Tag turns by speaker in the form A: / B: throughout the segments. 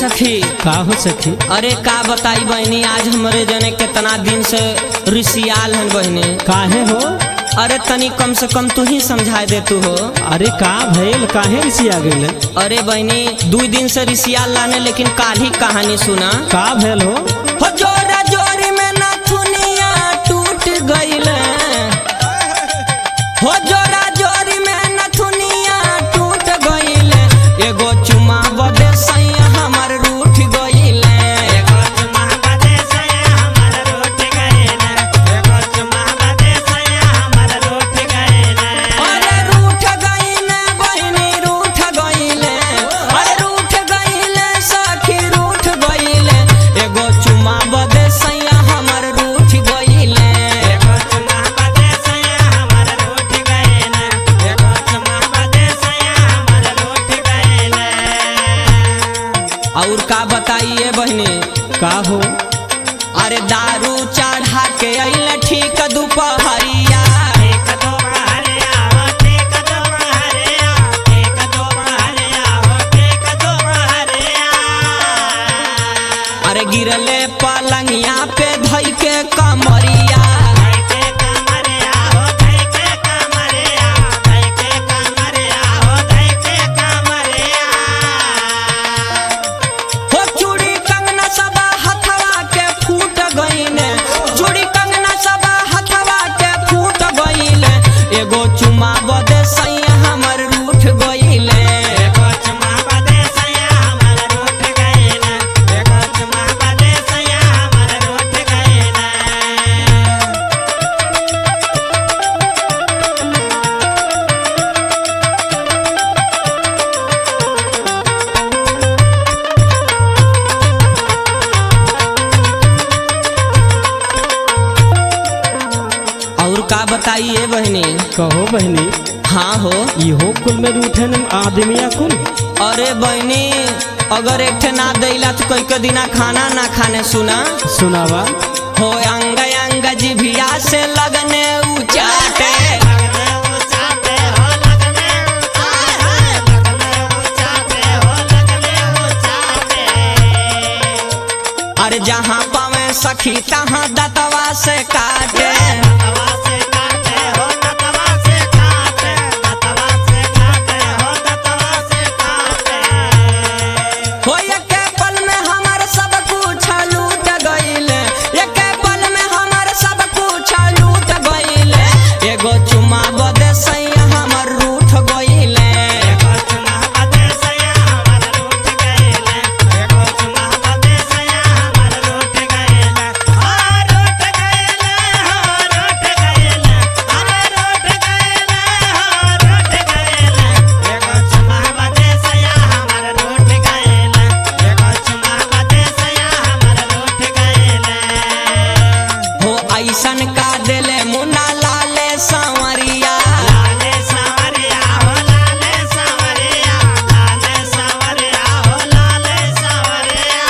A: सखी
B: का हो सखी?
A: अरे का बताई बहनी, आज हमारे जने कितना दिन से रिसियाल है बहनी।
B: काहे हो?
A: अरे तनी कम से कम तू ही समझा दे तू हो।
B: अरे का भइल, काहे रिसिया गइल?
A: अरे बहनी 2 दिन से रिसियाल लाने, लेकिन काल ही कहानी सुना।
B: का भइल हो?
A: जोरा जोरी में नथुनिया टूट गइल हो, जोरा जोरी में नथुनिया टूट गइल, एगो चुमा बदे सैया हमर रूठ गइल, एगो चुमा बदे सैया हमर रूठ गइल, एगो चुमा बदे सैया हमर रूठ गइल। अरे रूठ गइल बहनी रूठ गइल, अरे रूठ गइल सखी रूठ गइल, एगो चुमा बदे सैया हमर रूठ गइल, एगो चुमा बदे सैया हमर रूठ गइल, एगो चुमा बदे सैया हमर रूठ गइल। और का बताइए बहनी?
B: का हो?
A: अरे दारू चढ़ा के अइल ठीक दुपहरिया, ठीक दुपहरिया हो, ठीक दुपहरिया, ठीक दुपहरिया हो, ठीक दुपहरिया। अरे गिरले पलंगिया पे धई के कमरिया, धई के कमरिया हो, धई के कमरिया, धई के कमरिया हो, धई के कमरिया। हो चूड़ी कंगना सब हथवा के फूट गइने, चूड़ी कंगना सब हथवा के फूट गइले, एगो चुमा बदे सैया हमर रूठ गइले, एगो चुमा बदे सैया हमर रूठ गइले, एगो चुमा बदे सैया हमर रूठ गइले। और का बताइए बहनी?
B: कहो बहनी।
A: हाँ हो।
B: इहो कुल में रूठे न आदमिया कुल?
A: अरे बहनी अगर एक ठे ना दैला तो कई के दिना खाना ना खाने सुना।
B: सुनावा।
A: हो अंग अंग जिभिया से लगने उचाटे, अरे जहाँ पावे सखी तहाँ दतवा से काटे, हो एके पल में हमर सब कुछ लूट गइल, एके पल में हमर सब कुछ लूट गइल, एगो चुमा बदे सैया हमर रूठ गइल, एगो चुमा बदे सैया हमर रूठ गइल, एगो चुमा बदे सैया हमर रूठ गइल, हा रूठ गइल, हा रूठ गइल, अरे रूठ गइल, हा रूठ गइल, एगो चुमा बदे सैया हमर रूठ गइल, एगो चुमा बदे सैया हमर रूठ गइल। हो ऐसन का देले मुन्ना लाले सांवरिया, लाले सांवरिया हो, लाले सांवरिया, लाले सांवरिया हो, लाले सांवरिया।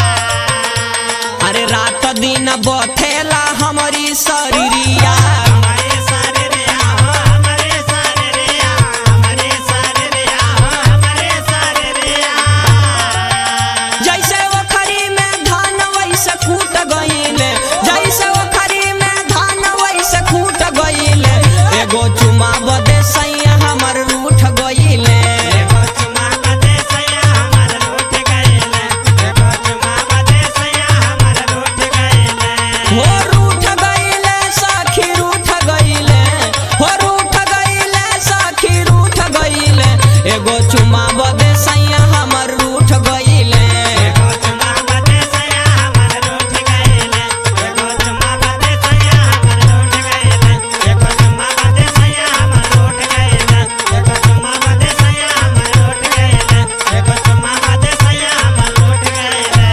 A: अरे रात दिन बथेला हमारी शरीरिया, हमारे शरीरिया हो, हमारे शरीरिया, हमारे शरीरिया हो, हमारे शरीरिया। जैसे ओखरी में धान वैसे फूट गइले, जैसे ओखरी में धान वैसे फूट गइले, एगो चुमा बदे सैया हमर रूठ गइले, एगो चुमा बदे सैया हमर रूठ गइले, एगो चुमा बदे सैया हमर रूठ गइले। हो रूठ गइले सखी रूठ गइले, हो रूठ गइले सखी रूठ गइले, एगो चुमा बदे सैया हमर रूठ गइले, एगो चुमा बदे सैया हमर रूठ गइले, एगो चुमा बदे सैया हमर रूठ गइले, एगो चुमा बदे सैया हमर रूठ गइले, एगो चुमा बदे सैया हमर रूठ गइले, एगो चुमा बदे सैया हमर रूठ गइले।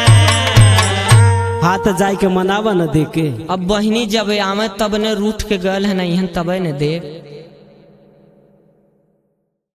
B: हाथ जाय के मनावा न देके।
A: अब बहिनी जब आवे तब ने रूठ के गल है नहीं तब ने देख।